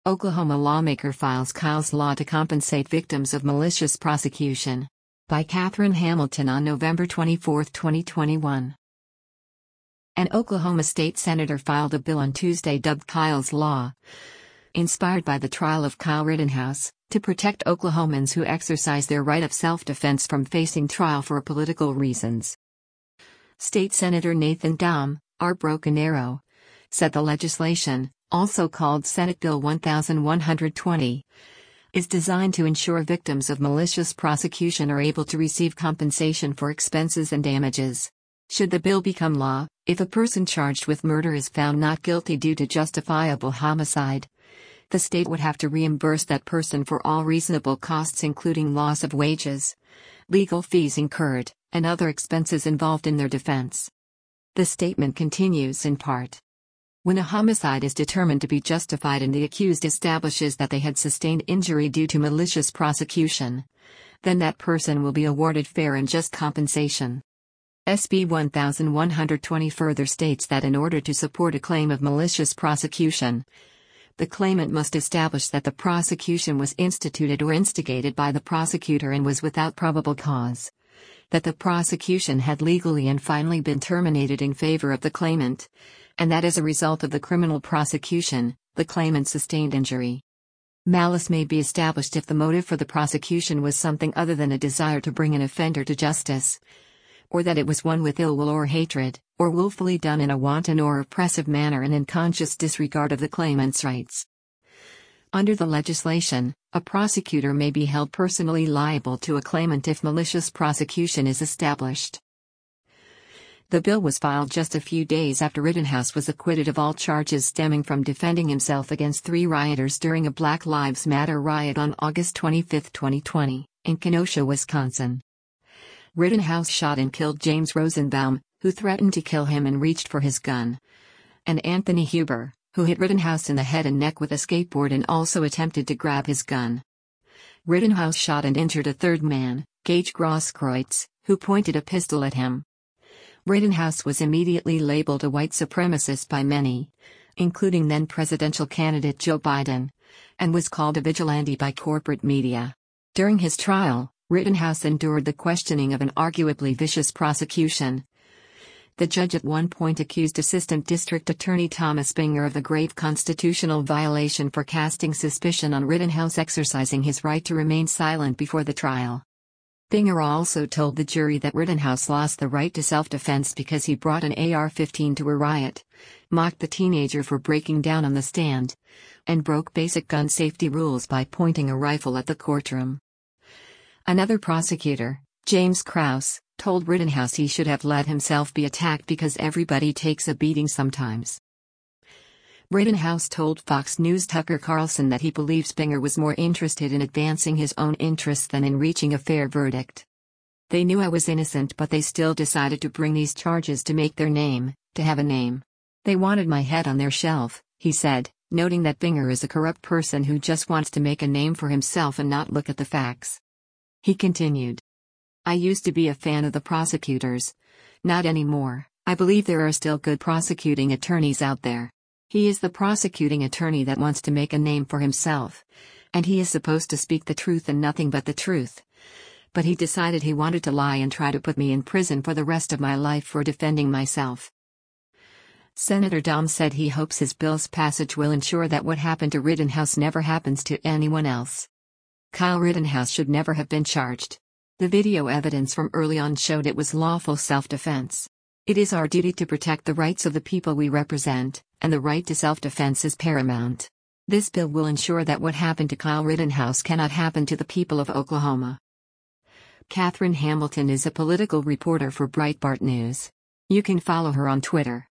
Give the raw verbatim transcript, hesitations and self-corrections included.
Oklahoma lawmaker files Kyle's Law to compensate victims of malicious prosecution. By Catherine Hamilton on November twenty-fourth, twenty twenty-one. An Oklahoma state senator filed a bill on Tuesday dubbed Kyle's Law, inspired by the trial of Kyle Rittenhouse, to protect Oklahomans who exercise their right of self-defense from facing trial for political reasons. State Senator Nathan Dahm, R. Broken Arrow, said the legislation, also called Senate Bill one thousand one hundred twenty, is designed to ensure victims of malicious prosecution are able to receive compensation for expenses and damages. Should the bill become law, if a person charged with murder is found not guilty due to justifiable homicide, the state would have to reimburse that person for all reasonable costs including loss of wages, legal fees incurred, and other expenses involved in their defense. The statement continues in part. When a homicide is determined to be justified and the accused establishes that they had sustained injury due to malicious prosecution, then that person will be awarded fair and just compensation. S B one thousand one hundred twenty further states that in order to support a claim of malicious prosecution, the claimant must establish that the prosecution was instituted or instigated by the prosecutor and was without probable cause, that the prosecution had legally and finally been terminated in favor of the claimant, and that as a result of the criminal prosecution, the claimant sustained injury. Malice may be established if the motive for the prosecution was something other than a desire to bring an offender to justice, or that it was one with ill will or hatred, or willfully done in a wanton or oppressive manner and in conscious disregard of the claimant's rights. Under the legislation, a prosecutor may be held personally liable to a claimant if malicious prosecution is established. The bill was filed just a few days after Rittenhouse was acquitted of all charges stemming from defending himself against three rioters during a Black Lives Matter riot on August twenty-fifth, twenty twenty, in Kenosha, Wisconsin. Rittenhouse shot and killed James Rosenbaum, who threatened to kill him and reached for his gun, and Anthony Huber, who hit Rittenhouse in the head and neck with a skateboard and also attempted to grab his gun. Rittenhouse shot and injured a third man, Gage Grosskreutz, who pointed a pistol at him. Rittenhouse was immediately labeled a white supremacist by many, including then presidential candidate Joe Biden, and was called a vigilante by corporate media. During his trial, Rittenhouse endured the questioning of an arguably vicious prosecution. The judge at one point accused Assistant District Attorney Thomas Binger of the grave constitutional violation for casting suspicion on Rittenhouse exercising his right to remain silent before the trial. Binger also told the jury that Rittenhouse lost the right to self-defense because he brought an A R fifteen to a riot, mocked the teenager for breaking down on the stand, and broke basic gun safety rules by pointing a rifle at the courtroom. Another prosecutor, James Krause, told Rittenhouse he should have let himself be attacked because everybody takes a beating sometimes. Rittenhouse told Fox News' Tucker Carlson that he believes Binger was more interested in advancing his own interests than in reaching a fair verdict. They knew I was innocent, but they still decided to bring these charges to make their name, to have a name. They wanted my head on their shelf, he said, noting that Binger is a corrupt person who just wants to make a name for himself and not look at the facts. He continued. I used to be a fan of the prosecutors. Not anymore. I believe there are still good prosecuting attorneys out there. He is the prosecuting attorney that wants to make a name for himself, and he is supposed to speak the truth and nothing but the truth. But he decided he wanted to lie and try to put me in prison for the rest of my life for defending myself. Senator Dahm said he hopes his bill's passage will ensure that what happened to Rittenhouse never happens to anyone else. Kyle Rittenhouse should never have been charged. The video evidence from early on showed it was lawful self-defense. It is our duty to protect the rights of the people we represent, and the right to self-defense is paramount. This bill will ensure that what happened to Kyle Rittenhouse cannot happen to the people of Oklahoma. Catherine Hamilton is a political reporter for Breitbart News. You can follow her on Twitter.